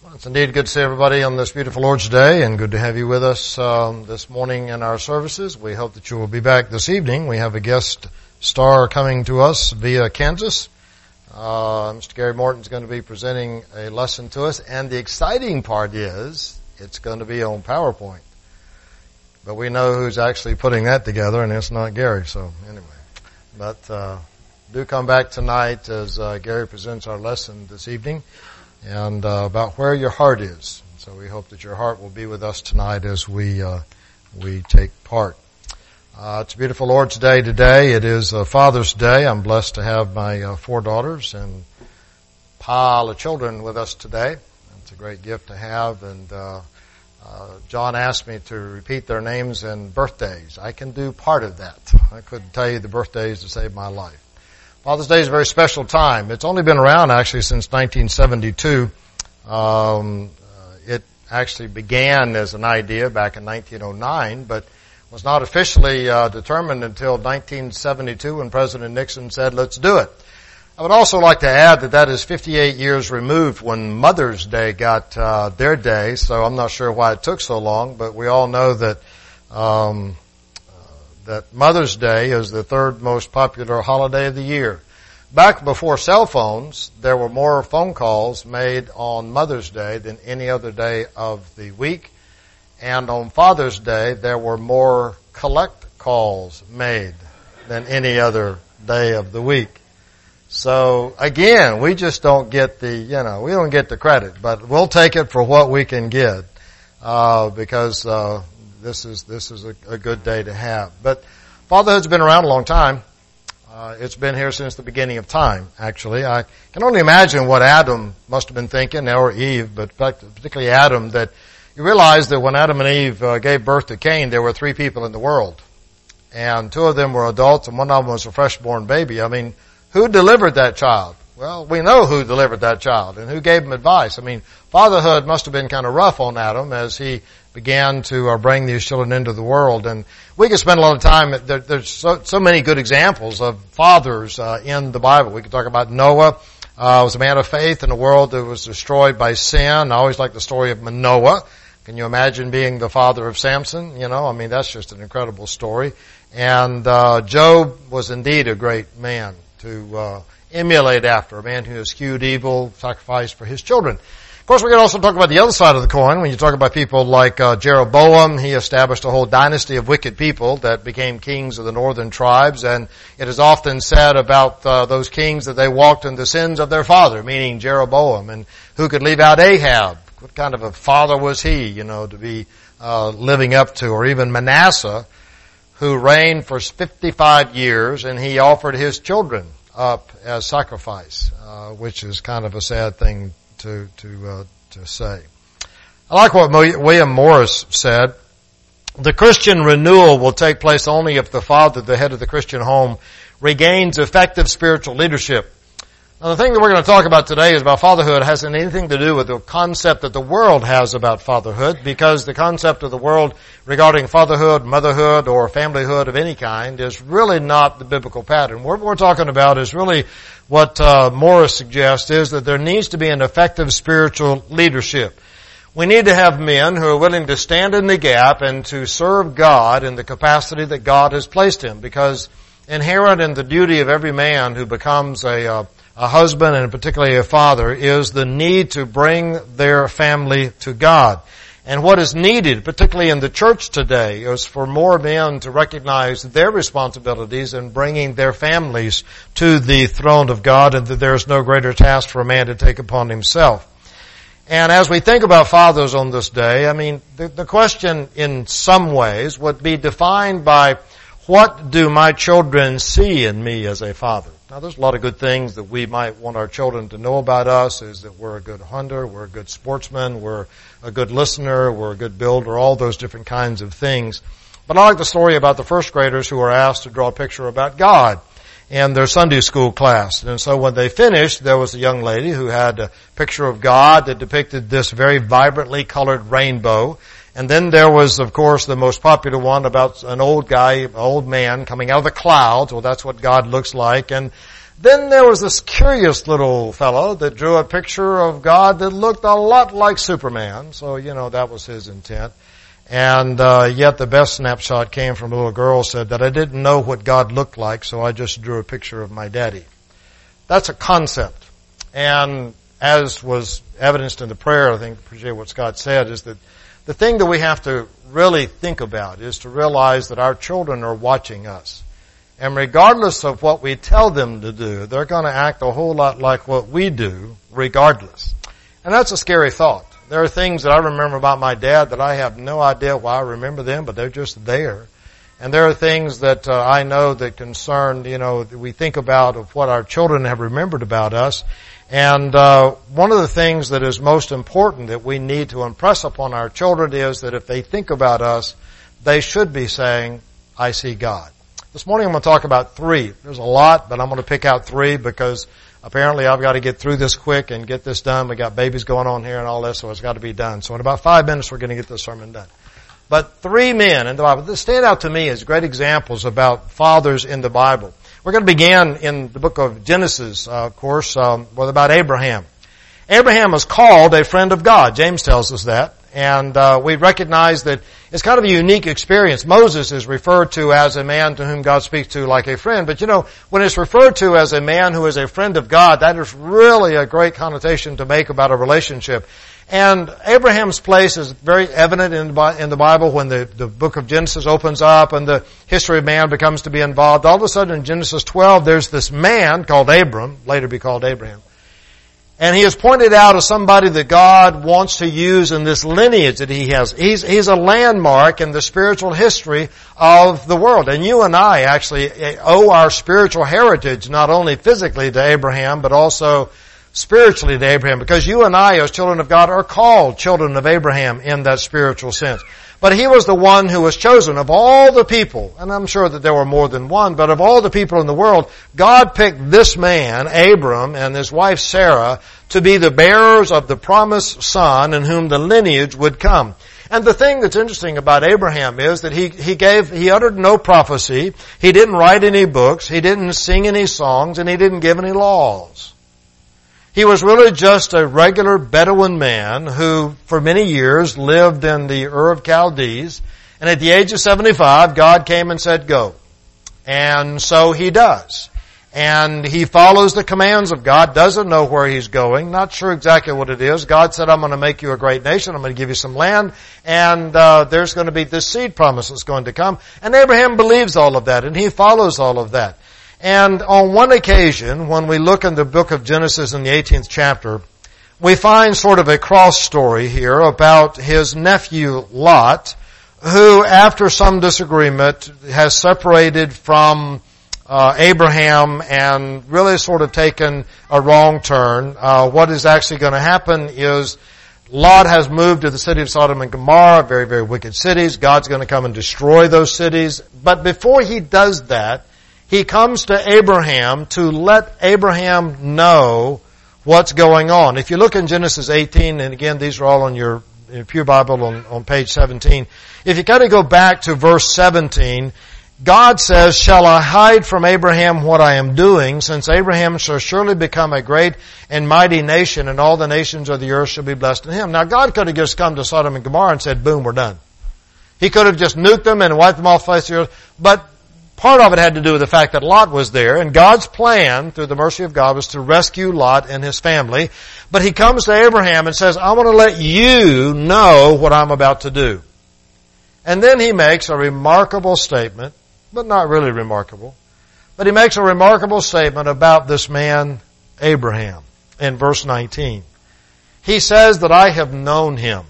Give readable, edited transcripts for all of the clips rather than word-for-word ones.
Well, it's indeed good to see everybody on this beautiful Lord's Day, and good to have you with us this morning in our services. We hope that you will be back this evening. We have a guest star coming to us via Kansas. Mr. Gary Morton is going to be presenting a lesson to us, and the exciting part is it's going to be on PowerPoint. But we know who's actually putting that together, and it's not Gary, so anyway. But do come back tonight as Gary presents our lesson this evening, and about where your heart is. So we hope that your heart will be with us tonight as we take part. It's a beautiful Lord's Day today. It is Father's Day. I'm blessed to have my 4 daughters and pile of children with us today. It's a great gift to have, and John asked me to repeat their names and birthdays. I can do part of that. I couldn't tell you the birthdays to save my life. Father's Day is a very special time. It's only been around actually since 1972. It actually began as an idea back in 1909, but was not officially determined until 1972 when President Nixon said, let's do it. I would also like to add that is 58 years removed when Mother's Day got their day, so I'm not sure why it took so long, but we all know that that Mother's Day is the 3rd most popular holiday of the year. Back before cell phones, there were more phone calls made on Mother's Day than any other day of the week. And on Father's Day, there were more collect calls made than any other day of the week. So again, we just don't get we don't get the credit, but we'll take it for what we can get, because this is a good day to have. But fatherhood's been around a long time. It's been here since the beginning of time, actually. I can only imagine what Adam must have been thinking, or Eve, but particularly Adam, that you realize that when Adam and Eve gave birth to Cain, there were 3 people in the world. And 2 of them were adults, and one of them was a freshborn baby. I mean, who delivered that child? Well, we know who delivered that child and who gave him advice. I mean, fatherhood must have been kind of rough on Adam as he began to bring these children into the world. And we could spend a lot of time. There's so many good examples of fathers in the Bible. We could talk about Noah. Was a man of faith in a world that was destroyed by sin. I always like the story of Manoah. Can you imagine being the father of Samson? I mean, that's just an incredible story. And Job was indeed a great man to emulate after, a man who eschewed evil, sacrificed for his children. Of course, we can also talk about the other side of the coin. When you talk about people like Jeroboam, he established a whole dynasty of wicked people that became kings of the northern tribes, and it is often said about those kings that they walked in the sins of their father, meaning Jeroboam. And who could leave out Ahab? What kind of a father was he, to be living up to? Or even Manasseh, who reigned for 55 years, and he offered his children up as sacrifice, which is kind of a sad thing to say. I like what William Morris said. The Christian renewal will take place only if the father, the head of the Christian home, regains effective spiritual leadership. Now, the thing that we're going to talk about today is about fatherhood. It hasn't anything to do with the concept that the world has about fatherhood, because the concept of the world regarding fatherhood, motherhood, or familyhood of any kind is really not the biblical pattern. What we're talking about is really what Morris suggests, is that there needs to be an effective spiritual leadership. We need to have men who are willing to stand in the gap and to serve God in the capacity that God has placed him, because inherent in the duty of every man who becomes a husband, and particularly a father, is the need to bring their family to God. And what is needed, particularly in the church today, is for more men to recognize their responsibilities in bringing their families to the throne of God, and that there is no greater task for a man to take upon himself. And as we think about fathers on this day, I mean, the question in some ways would be defined by, what do my children see in me as a father? Now, there's a lot of good things that we might want our children to know about us, is that we're a good hunter, we're a good sportsman, we're a good listener, we're a good builder, all those different kinds of things. But I like the story about the first graders who were asked to draw a picture about God in their Sunday school class. And so when they finished, there was a young lady who had a picture of God that depicted this very vibrantly colored rainbow. And then there was, of course, the most popular one about an old man coming out of the clouds. Well, that's what God looks like. And Then there was this curious little fellow that drew a picture of God that looked a lot like Superman. So, that was his intent. And yet the best snapshot came from a little girl said that I didn't know what God looked like, so I just drew a picture of my daddy. That's a concept. And as was evidenced in the prayer, I think, appreciate what Scott said, is that the thing that we have to really think about is to realize that our children are watching us. And regardless of what we tell them to do, they're going to act a whole lot like what we do, regardless. And that's a scary thought. There are things that I remember about my dad that I have no idea why I remember them, but they're just there. And there are things that I know that concern, we think about of what our children have remembered about us. And one of the things that is most important that we need to impress upon our children is that if they think about us, they should be saying, I see God. This morning I'm going to talk about 3. There's a lot, but I'm going to pick out 3 because apparently I've got to get through this quick and get this done. We got babies going on here and all this, so it's got to be done. So in about 5 minutes we're going to get this sermon done. But 3 men in the Bible that stand out to me as great examples about fathers in the Bible. We're going to begin in the book of Genesis, of course, with about Abraham. Abraham is called a friend of God. James tells us that. And we recognize that it's kind of a unique experience. Moses is referred to as a man to whom God speaks to like a friend. But when it's referred to as a man who is a friend of God, that is really a great connotation to make about a relationship. And Abraham's place is very evident in the Bible when the book of Genesis opens up and the history of man becomes to be involved. All of a sudden in Genesis 12, there's this man called Abram, later be called Abraham. And he is pointed out as somebody that God wants to use in this lineage that he has. He's a landmark in the spiritual history of the world. And you and I actually owe our spiritual heritage not only physically to Abraham, but also spiritually to Abraham. Because you and I as children of God are called children of Abraham in that spiritual sense. But he was the one who was chosen of all the people, and I'm sure that there were more than one, but of all the people in the world, God picked this man, Abram, and his wife Sarah, to be the bearers of the promised son in whom the lineage would come. And the thing that's interesting about Abraham is that he uttered no prophecy, he didn't write any books, he didn't sing any songs, and he didn't give any laws. He was really just a regular Bedouin man who, for many years, lived in the Ur of Chaldees. And at the age of 75, God came and said, go. And so he does. And he follows the commands of God, doesn't know where he's going, not sure exactly what it is. God said, I'm going to make you a great nation, I'm going to give you some land, and there's going to be this seed promise that's going to come. And Abraham believes all of that, and he follows all of that. And on one occasion, when we look in the book of Genesis in the 18th chapter, we find sort of a cross story here about his nephew Lot, who after some disagreement has separated from Abraham and really sort of taken a wrong turn. What is actually going to happen is Lot has moved to the city of Sodom and Gomorrah, very, very wicked cities. God's going to come and destroy those cities. But before he does that, he comes to Abraham to let Abraham know what's going on. If you look in Genesis 18, and again, these are all on your Pew Bible on page 17. If you kind of go back to verse 17, God says, shall I hide from Abraham what I am doing, since Abraham shall surely become a great and mighty nation, and all the nations of the earth shall be blessed in him. Now, God could have just come to Sodom and Gomorrah and said, boom, we're done. He could have just nuked them and wiped them off the face of the earth, but part of it had to do with the fact that Lot was there, and God's plan, through the mercy of God, was to rescue Lot and his family. But he comes to Abraham and says, I want to let you know what I'm about to do. And then he makes a remarkable statement, but not really remarkable. But he makes a remarkable statement about this man, Abraham, in verse 19. He says that I have known him,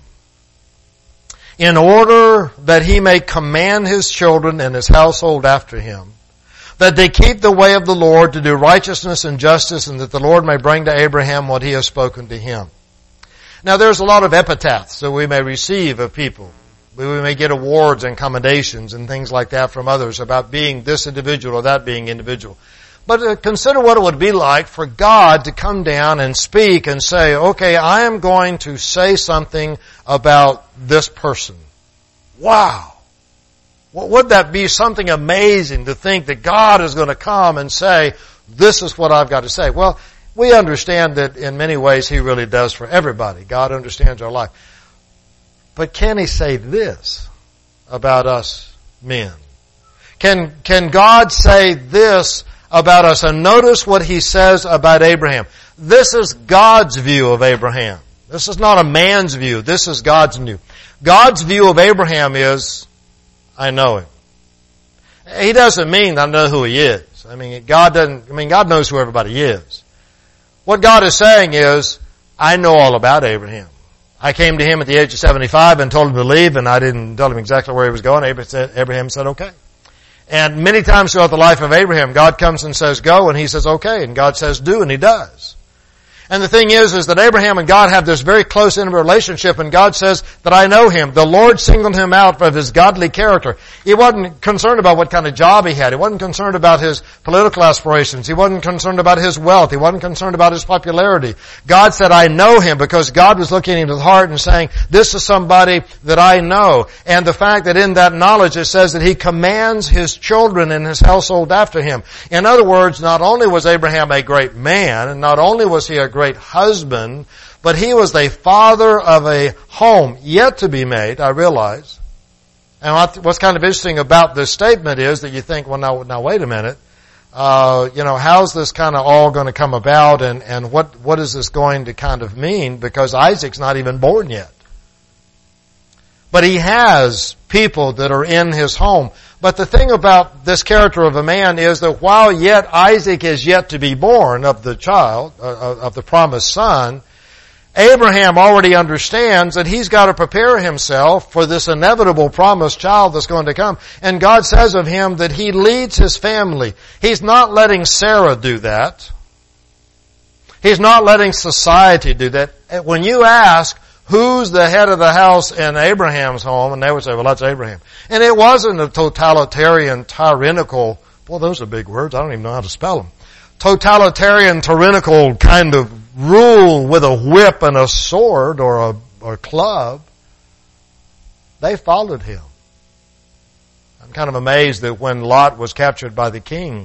in order that he may command his children and his household after him, that they keep the way of the Lord to do righteousness and justice, and that the Lord may bring to Abraham what he has spoken to him. Now there's a lot of epitaphs that we may receive of people. We may get awards and commendations and things like that from others about being this individual or that being individual. But consider what it would be like for God to come down and speak and say, okay, I am going to say something about this person. Wow. Would that be something amazing to think that God is going to come and say, this is what I've got to say. Well, we understand that in many ways He really does for everybody. God understands our life. But can He say this about us men? Can God say this about us? And notice what He says about Abraham. This is God's view of Abraham. This is not a man's view. This is God's view. God's view of Abraham is, I know him. He doesn't mean I know who he is. God knows who everybody is. What God is saying is, I know all about Abraham. I came to him at the age of 75 and told him to leave, and I didn't tell him exactly where he was going. Abraham said, okay. And many times throughout the life of Abraham, God comes and says, go, and he says, okay. And God says, do, and he does. And the thing is that Abraham and God have this very close intimate relationship, and God says that I know him. The Lord singled him out for his godly character. He wasn't concerned about what kind of job he had. He wasn't concerned about his political aspirations. He wasn't concerned about his wealth. He wasn't concerned about his popularity. God said, I know him, because God was looking into the heart and saying, this is somebody that I know. And the fact that in that knowledge it says that he commands his children and his household after him. In other words, not only was Abraham a great man, and not only was he a great husband, but he was the father of a home yet to be made, I realize. And what's kind of interesting about this statement is that you think, well, now wait a minute. How's this kind of all going to come about, and what is this going to kind of mean? Because Isaac's not even born yet. But he has people that are in his home. But the thing about this character of a man is that while yet Isaac is yet to be born of the child, of the promised son, Abraham already understands that he's got to prepare himself for this inevitable promised child that's going to come. And God says of him that he leads his family. He's not letting Sarah do that. He's not letting society do that. When you ask, who's the head of the house in Abraham's home? And they would say, well, that's Abraham. And it wasn't a totalitarian, tyrannical, boy, those are big words. I don't even know how to spell them. Totalitarian, tyrannical kind of rule with a whip and a sword or a club. They followed him. I'm kind of amazed that when Lot was captured by the king,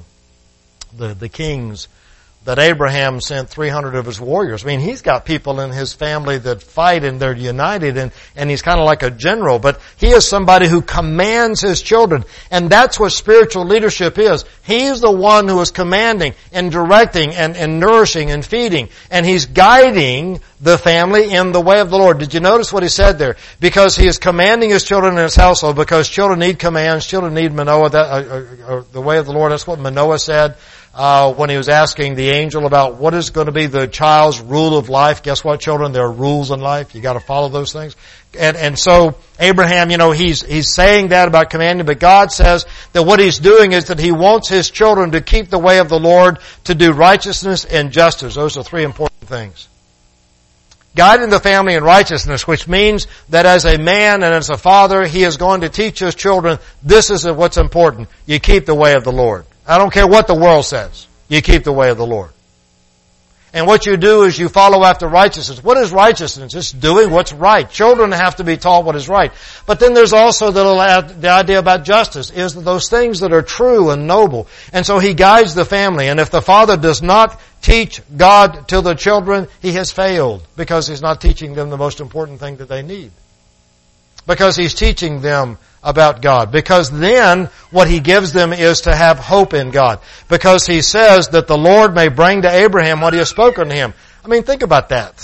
the kings, that Abraham sent 300 of his warriors. He's got people in his family that fight and they're united, and he's kind of like a general, but he is somebody who commands his children. And that's what spiritual leadership is. He's the one who is commanding and directing and nourishing and feeding, and he's guiding the family in the way of the Lord. Did you notice what he said there? Because he is commanding his children in his household, because children need commands, children need Manoah, the way of the Lord. That's what Manoah said. When he was asking the angel about what is going to be the child's rule of life. Guess what, children? There are rules in life. You got to follow those things. And so Abraham, he's saying that about commanding, but God says that what he's doing is that he wants his children to keep the way of the Lord, to do righteousness and justice. Those are three important things. Guiding the family in righteousness, which means that as a man and as a father, he is going to teach his children, this is what's important. You keep the way of the Lord. I don't care what the world says. You keep the way of the Lord. And what you do is you follow after righteousness. What is righteousness? It's doing what's right. Children have to be taught what is right. But then there's also the idea about justice, is that those things that are true and noble. And so he guides the family. And if the father does not teach God to the children, he has failed, because he's not teaching them the most important thing that they need. Because he's teaching them about God. Because then what he gives them is to have hope in God. Because he says that the Lord may bring to Abraham what he has spoken to him. Think about that.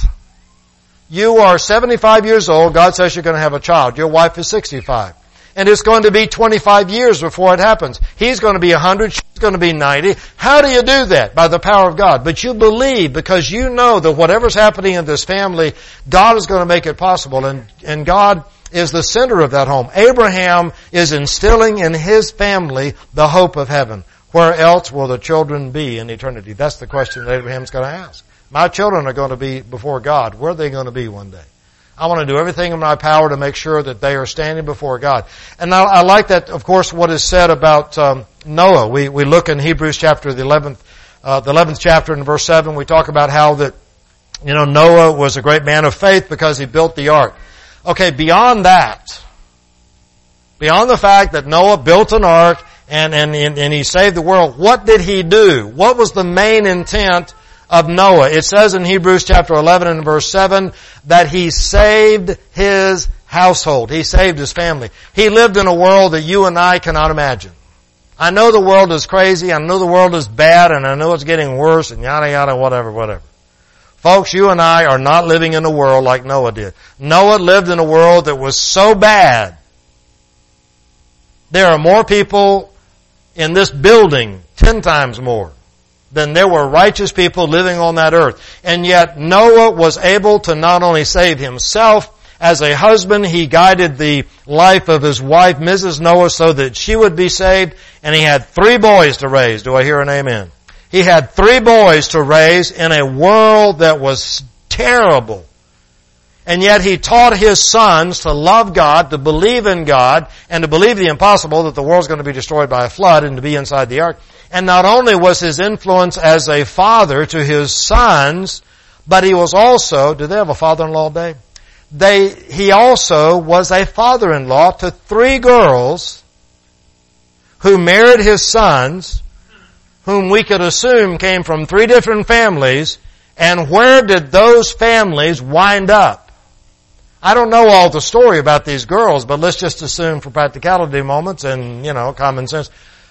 You are 75 years old. God says you're going to have a child. Your wife is 65. And it's going to be 25 years before it happens. He's going to be 100. She's going to be 90. How do you do that? By the power of God. But you believe, because you know that whatever's happening in this family, God is going to make it possible. And God is the center of that home. Abraham is instilling in his family the hope of heaven. Where else will the children be in eternity? That's the question that Abraham's going to ask. My children are going to be before God. Where are they going to be one day? I want to do everything in my power to make sure that they are standing before God. And now I like that, of course, what is said about Noah. We look in Hebrews chapter, the 11th chapter in verse 7. We talk about how that, Noah was a great man of faith because he built the ark. Okay, beyond that, beyond the fact that Noah built an ark and he saved the world. What did he do? What was the main intent of Noah? It says in Hebrews chapter 11 and verse 7 that he saved his household. He saved his family. He lived in a world that you and I cannot imagine. I know the world is crazy, I know the world is bad, and I know it's getting worse, and yada yada, whatever. Folks, you and I are not living in a world like Noah did. Noah lived in a world that was so bad. There are more people in this building, 10 times more, than there were righteous people living on that earth. And yet Noah was able to not only save himself, as a husband, he guided the life of his wife, Mrs. Noah, so that she would be saved, and he had 3 boys to raise. Do I hear an amen? He had 3 boys to raise in a world that was terrible. And yet he taught his sons to love God, to believe in God, and to believe the impossible, that the world's going to be destroyed by a flood, and to be inside the ark. And not only was his influence as a father to his sons, but he was also, do they have a father-in-law day? He also was a father-in-law to 3 girls who married his sons, whom we could assume came from 3 different families. And where did those families wind up? I don't know all the story about these girls, but let's just assume for practicality moments and, common sense.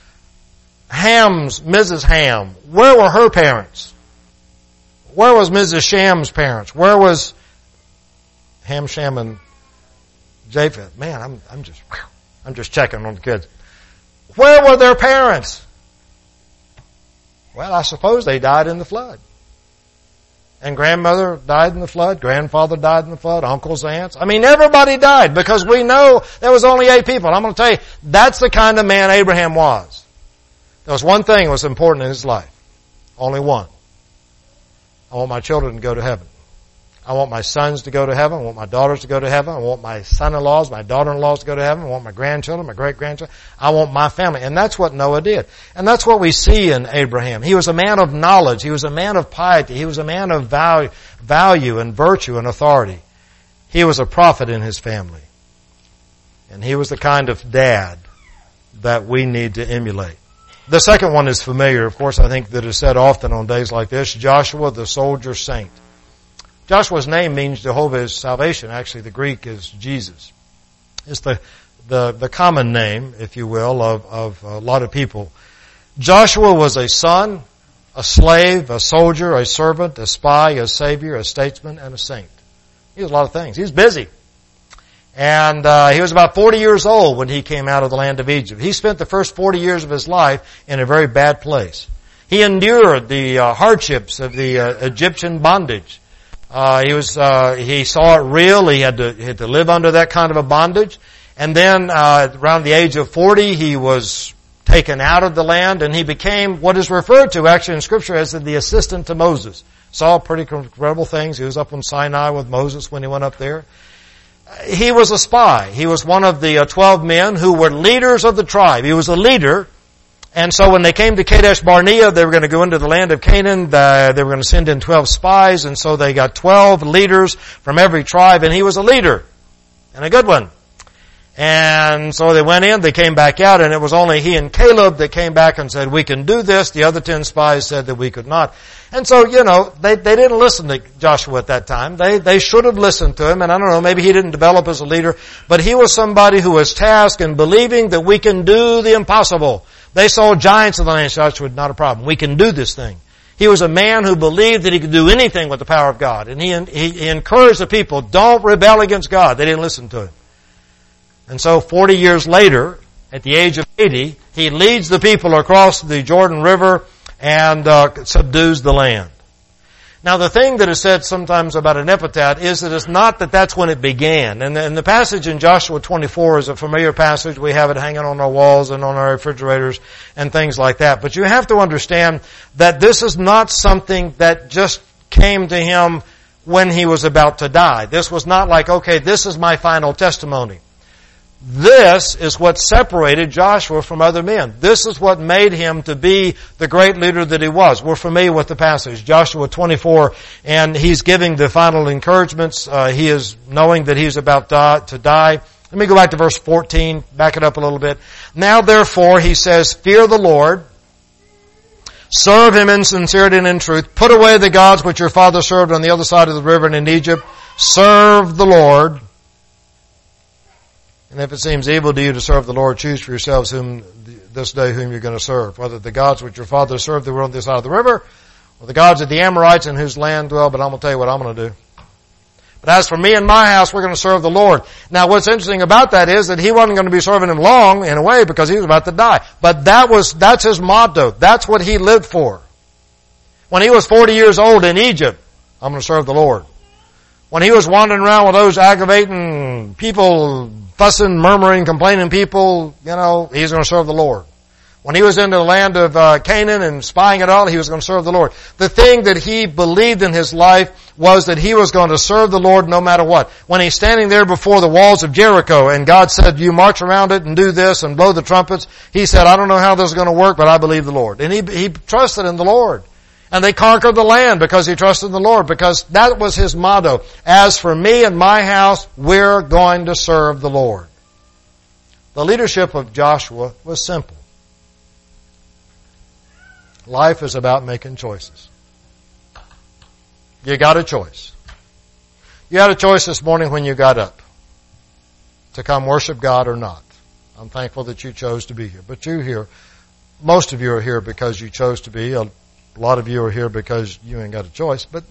Mrs. Ham, where were her parents? Where was Mrs. Sham's parents? Where was Ham, Shem, and Japheth? Man, I'm just checking on the kids. Where were their parents? Well, I suppose they died in the flood. And grandmother died in the flood, grandfather died in the flood, uncles, aunts. Everybody died because we know there was only 8 people. I'm going to tell you, that's the kind of man Abraham was. There was one thing that was important in his life. Only one. I want my children to go to heaven. I want my sons to go to heaven. I want my daughters to go to heaven. I want my son-in-laws, my daughter-in-laws to go to heaven. I want my grandchildren, my great-grandchildren. I want my family. And that's what Noah did. And that's what we see in Abraham. He was a man of knowledge. He was a man of piety. He was a man of value and virtue and authority. He was a prophet in his family. And he was the kind of dad that we need to emulate. The second one is familiar, of course, I think that is said often on days like this. Joshua, the soldier saint. Joshua's name means Jehovah is salvation. Actually, the Greek is Jesus. It's the common name, if you will, of a lot of people. Joshua was a son, a slave, a soldier, a servant, a spy, a savior, a statesman, and a saint. He was a lot of things. He was busy. And he was about 40 years old when he came out of the land of Egypt. He spent the first 40 years of his life in a very bad place. He endured the hardships of the Egyptian bondage. He saw it real. He had to live under that kind of a bondage. And then, around the age of 40, he was taken out of the land and he became what is referred to actually in Scripture as the assistant to Moses. Saw pretty incredible things. He was up on Sinai with Moses when he went up there. He was a spy. He was one of the 12 men who were leaders of the tribe. He was a leader. And so when they came to Kadesh Barnea, they were going to go into the land of Canaan. They were going to send in 12 spies. And so they got 12 leaders from every tribe. And he was a leader. And a good one. And so they went in, they came back out, and it was only he and Caleb that came back and said, we can do this. The other 10 spies said that we could not. And so, they didn't listen to Joshua at that time. They should have listened to him, and I don't know, maybe he didn't develop as a leader, but he was somebody who was tasked in believing that we can do the impossible. They saw giants in the land. Joshua, not a problem. We can do this thing. He was a man who believed that he could do anything with the power of God. And he encouraged the people, don't rebel against God. They didn't listen to him. And so 40 years later, at the age of 80, he leads the people across the Jordan River and subdues the land. Now the thing that is said sometimes about an epitaph is that it's not that that's when it began. And the passage in Joshua 24 is a familiar passage. We have it hanging on our walls and on our refrigerators and things like that. But you have to understand that this is not something that just came to him when he was about to die. This was not like, okay, this is my final testimony. This is what separated Joshua from other men. This is what made him to be the great leader that he was. We're familiar with the passage, Joshua 24, and he's giving the final encouragements. He is knowing that he's about to die. Let me go back to verse 14, back it up a little bit. Now therefore, he says, fear the Lord, serve Him in sincerity and in truth, put away the gods which your father served on the other side of the river and in Egypt, serve the Lord. And if it seems evil to you to serve the Lord, choose for yourselves this day whom you're going to serve, whether the gods which your father served that were on the other side of the river, or the gods of the Amorites in whose land dwell, but I'm going to tell you what I'm going to do. But as for me and my house, we're going to serve the Lord. Now what's interesting about that is that he wasn't going to be serving Him long in a way because he was about to die. But that's his motto. That's what he lived for. When he was 40 years old in Egypt, I'm going to serve the Lord. When he was wandering around with those aggravating people, fussing, murmuring, complaining people, he's going to serve the Lord. When he was into the land of Canaan and spying it all, he was going to serve the Lord. The thing that he believed in his life was that he was going to serve the Lord no matter what. When he's standing there before the walls of Jericho and God said, you march around it and do this and blow the trumpets, he said, I don't know how this is going to work, but I believe the Lord. And he trusted in the Lord. And they conquered the land because he trusted in the Lord, because that was his motto. As for me and my house, we're going to serve the Lord. The leadership of Joshua was simple. Life is about making choices. You got a choice. You had a choice this morning when you got up to come worship God or not. I'm thankful that you chose to be here. But you're here. Most of you are here because you chose to be. A lot of you are here because you ain't got a choice. But,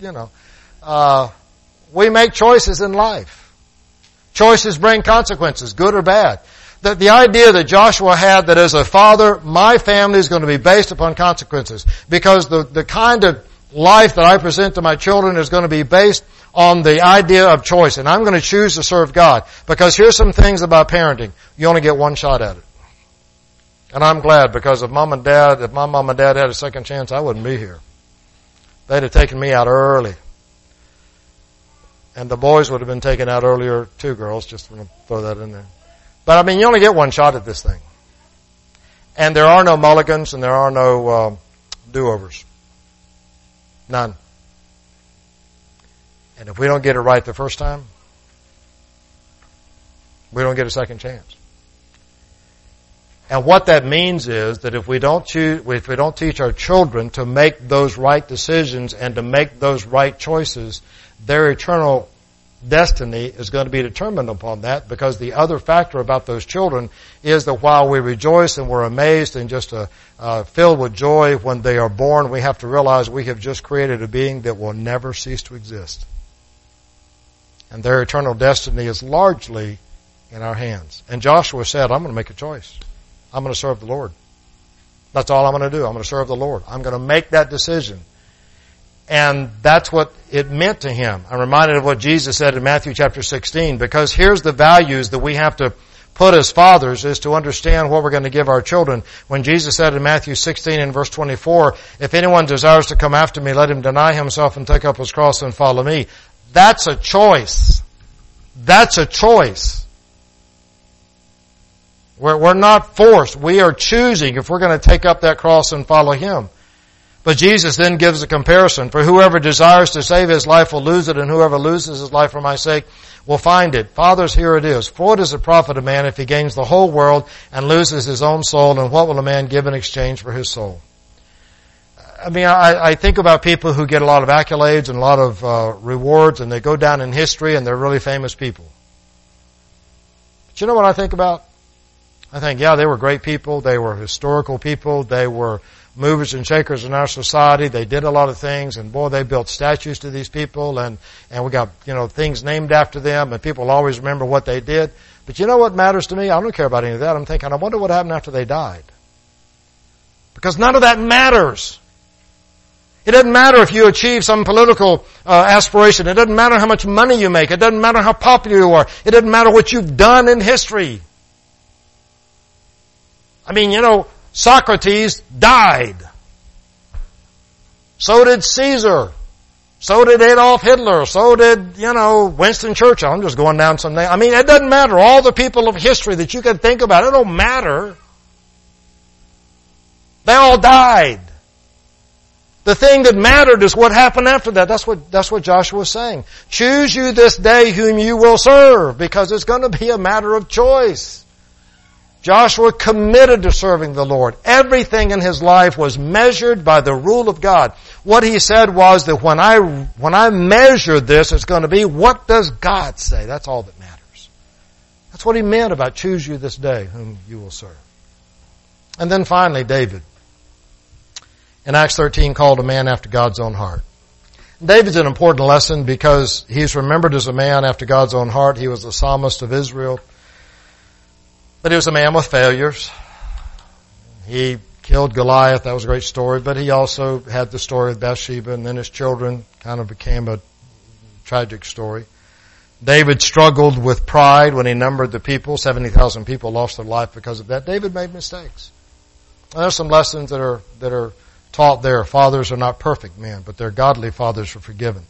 we make choices in life. Choices bring consequences, good or bad. The idea that Joshua had that as a father, my family is going to be based upon consequences, because the kind of life that I present to my children is going to be based on the idea of choice, and I'm going to choose to serve God. Because here's some things about parenting. You only get one shot at it. And I'm glad, because if my mom and dad had a second chance, I wouldn't be here. They'd have taken me out early. And the boys would have been taken out earlier too, girls, just want to throw that in there. But you only get one shot at this thing. And there are no mulligans and there are no do-overs. None. And if we don't get it right the first time, we don't get a second chance. And what that means is that if we don't teach our children to make those right decisions and to make those right choices, their eternal destiny is going to be determined upon that, because the other factor about those children is that while we rejoice and we're amazed and just filled with joy when they are born, we have to realize we have just created a being that will never cease to exist. And their eternal destiny is largely in our hands. And Joshua said, I'm going to make a choice. I'm going to serve the Lord. That's all I'm going to do. I'm going to serve the Lord. I'm going to make that decision. And that's what it meant to him. I'm reminded of what Jesus said in Matthew chapter 16, because here's the values that we have to put as fathers, is to understand what we're going to give our children. When Jesus said in Matthew 16 and verse 24, if anyone desires to come after me, let him deny himself and take up his cross and follow me. That's a choice. That's a choice. We're not forced. We are choosing if we're going to take up that cross and follow him. But Jesus then gives a comparison. For whoever desires to save his life will lose it, and whoever loses his life for my sake will find it. Fathers, here it is. For what is the profit of man if he gains the whole world and loses his own soul? And what will a man give in exchange for his soul? I think about people who get a lot of accolades and a lot of rewards, and they go down in history and they're really famous people. But you know what I think about? I think, yeah, they were great people. They were historical people. They were movers and shakers in our society. They did a lot of things, and boy, they built statues to these people, and we got, things named after them, and people always remember what they did. But you know what matters to me? I don't care about any of that. I'm thinking, I wonder what happened after they died. Because none of that matters. It doesn't matter if you achieve some political aspiration. It doesn't matter how much money you make. It doesn't matter how popular you are. It doesn't matter what you've done in history. Socrates died. So did Caesar. So did Adolf Hitler. So did, Winston Churchill. I'm just going down some names. It doesn't matter. All the people of history that you can think about, it don't matter. They all died. The thing that mattered is what happened after that. That's what Joshua was saying. Choose you this day whom you will serve, because it's going to be a matter of choice. Joshua committed to serving the Lord. Everything in his life was measured by the rule of God. What he said was that when I measure this, it's going to be, what does God say? That's all that matters. That's what he meant about choose you this day whom you will serve. And then finally, David. In Acts 13, called a man after God's own heart. David's an important lesson because he's remembered as a man after God's own heart. He was the psalmist of Israel. But he was a man with failures. He killed Goliath. That was a great story. But he also had the story of Bathsheba, and then his children kind of became a tragic story. David struggled with pride when he numbered the people. 70,000 people lost their life because of that. David made mistakes. And there's some lessons that are taught there. Fathers are not perfect men, but they're godly fathers are forgiven.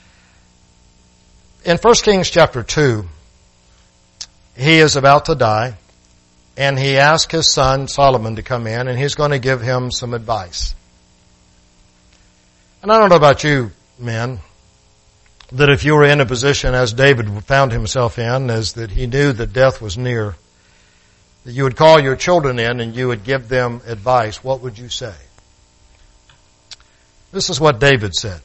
In 1 Kings chapter 2, he is about to die, and he asked his son Solomon to come in, and he's going to give him some advice. And I don't know about you men, that if you were in a position as David found himself in, is that he knew that death was near, that you would call your children in and you would give them advice, what would you say? This is what David said.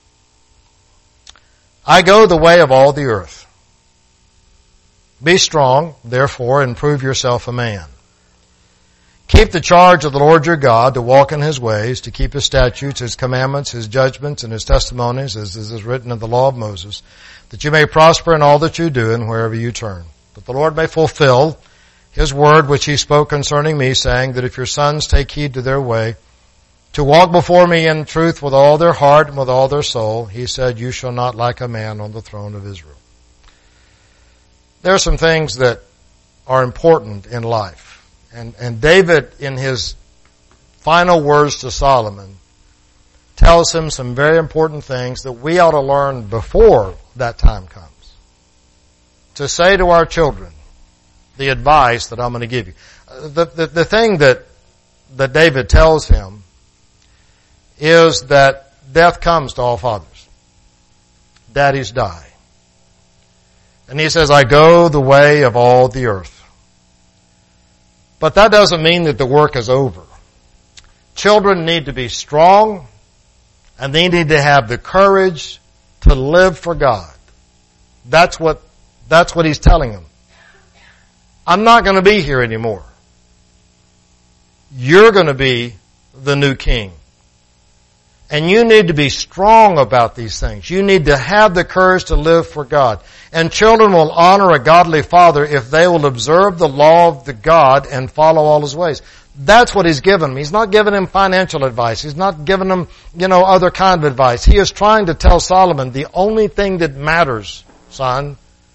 I go the way of all the earth. Be strong, therefore, and prove yourself a man. Keep the charge of the Lord your God, to walk in his ways, to keep his statutes, his commandments, his judgments, and his testimonies, as is written in the law of Moses, that you may prosper in all that you do and wherever you turn. That the Lord may fulfill his word which he spoke concerning me, saying that if your sons take heed to their way, to walk before me in truth with all their heart and with all their soul, he said, you shall not lack a man on the throne of Israel. There are some things that are important in life. And David, in his final words to Solomon, tells him some very important things that we ought to learn before that time comes. To say to our children the advice that I'm going to give you. The thing that David tells him is that death comes to all fathers. Daddies die. And he says, I go the way of all the earth. But that doesn't mean that the work is over. Children need to be strong, and they need to have the courage to live for God. That's what he's telling them. I'm not going to be here anymore. You're going to be the new king. And you need to be strong about these things. You need to have the courage to live for God. And children will honor a godly father if they will observe the law of the God and follow all his ways. That's what he's given them. He's not giving him financial advice. He's not giving him, other kind of advice. He is trying to tell Solomon, the only thing that matters, son,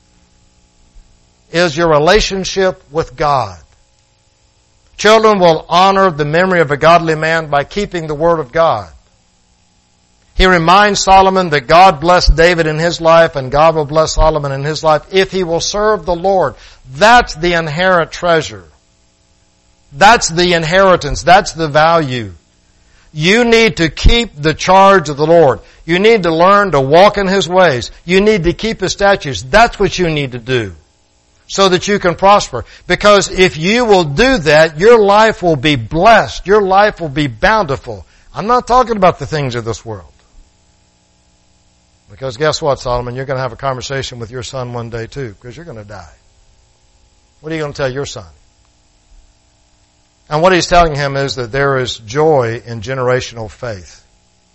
is your relationship with God. Children will honor the memory of a godly man by keeping the word of God. He reminds Solomon that God blessed David in his life and God will bless Solomon in his life if he will serve the Lord. That's the inherent treasure. That's the inheritance. That's the value. You need to keep the charge of the Lord. You need to learn to walk in his ways. You need to keep his statutes. That's what you need to do so that you can prosper. Because if you will do that, your life will be blessed. Your life will be bountiful. I'm not talking about the things of this world. Because guess what, Solomon? You're going to have a conversation with your son one day too, because you're going to die. What are you going to tell your son? And what he's telling him is that there is joy in generational faith.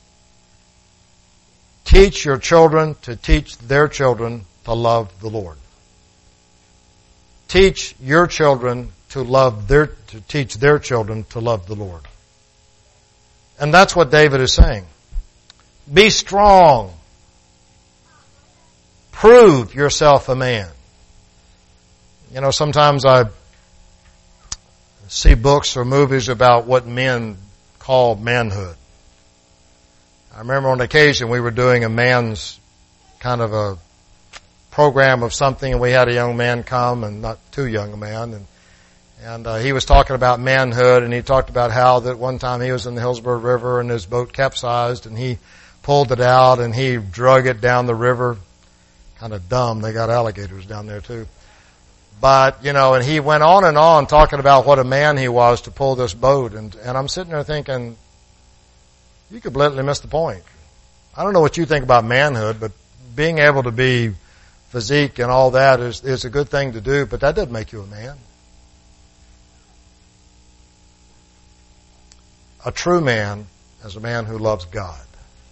Teach your children to teach their children to love the Lord. Teach your children to teach their children to love the Lord. And that's what David is saying. Be strong. Prove yourself a man. Sometimes I see books or movies about what men call manhood. I remember on occasion we were doing a man's kind of a program of something, and we had a young man come, and not too young a man, And he was talking about manhood, and he talked about how that one time he was in the Hillsborough River and his boat capsized, and he pulled it out and he drug it down the river. Kind of dumb. They got alligators down there too. But, and he went on talking about what a man he was to pull this boat. And I'm sitting there thinking, you could blatantly miss the point. I don't know what you think about manhood, but being able to be physique and all that is a good thing to do, but that doesn't make you a man. A true man is a man who loves God.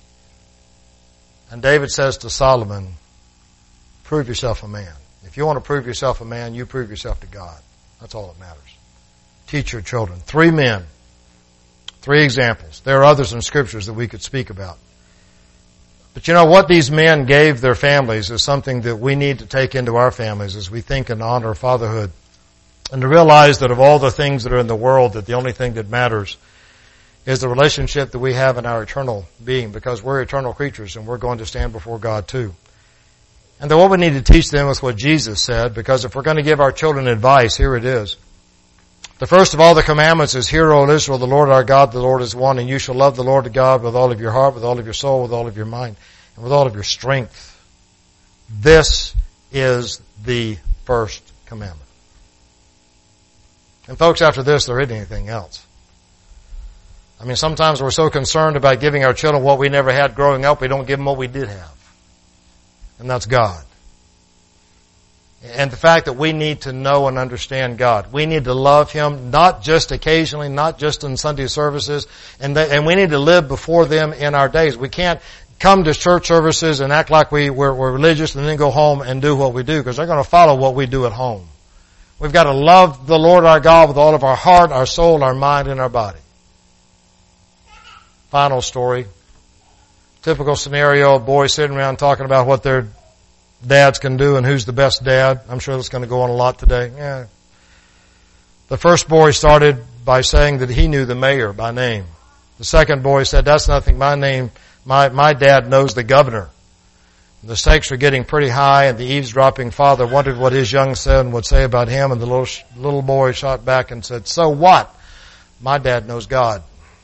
And David says to Solomon, prove yourself a man. If you want to prove yourself a man, you prove yourself to God. That's all that matters. Teach your children. 3 men. 3 examples. There are others in scriptures that we could speak about. But what these men gave their families is something that we need to take into our families as we think and honor fatherhood. And to realize that of all the things that are in the world, that the only thing that matters is the relationship that we have in our eternal being, because we're eternal creatures and we're going to stand before God too. And then what we need to teach them is what Jesus said, because if we're going to give our children advice, here it is. The first of all the commandments is, Hear, O Israel, the Lord our God, the Lord is one, and you shall love the Lord God with all of your heart, with all of your soul, with all of your mind, and with all of your strength. This is the first commandment. And folks, after this, there isn't anything else. Sometimes we're so concerned about giving our children what we never had growing up, we don't give them what we did have. And that's God. And the fact that we need to know and understand God. We need to love Him, not just occasionally, not just in Sunday services, and we need to live before them in our days. We can't come to church services and act like we're religious and then go home and do what we do, because they're going to follow what we do at home. We've got to love the Lord our God with all of our heart, our soul, our mind, and our body. Final story. Typical scenario, of boys sitting around talking about what their dads can do and who's the best dad. I'm sure that's going to go on a lot today. Yeah. The first boy started by saying that he knew the mayor by name. The second boy said, that's nothing. My dad knows the governor. The stakes were getting pretty high, and the eavesdropping father wondered what his young son would say about him, and the little boy shot back and said, so what? My dad knows God.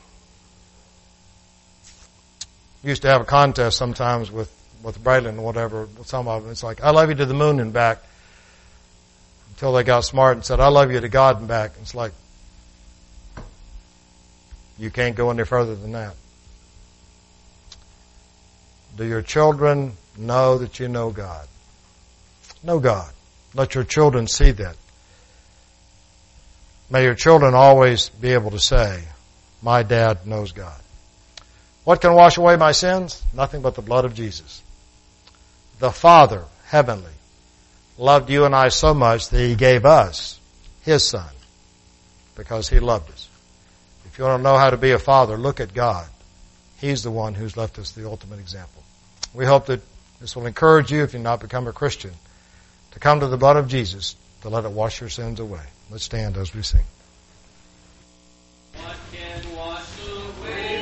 Used to have a contest sometimes with Braylon or whatever, with some of them. It's like, I love you to the moon and back. Until they got smart and said, I love you to God and back. It's like, you can't go any further than that. Do your children know that you know God? Know God. Let your children see that. May your children always be able to say, my dad knows God. What can wash away my sins? Nothing but the blood of Jesus. The Father, heavenly, loved you and I so much that He gave us His Son because He loved us. If you want to know how to be a father, look at God. He's the one who's left us the ultimate example. We hope that this will encourage you, if you've not become a Christian, to come to the blood of Jesus to let it wash your sins away. Let's stand as we sing. What can wash away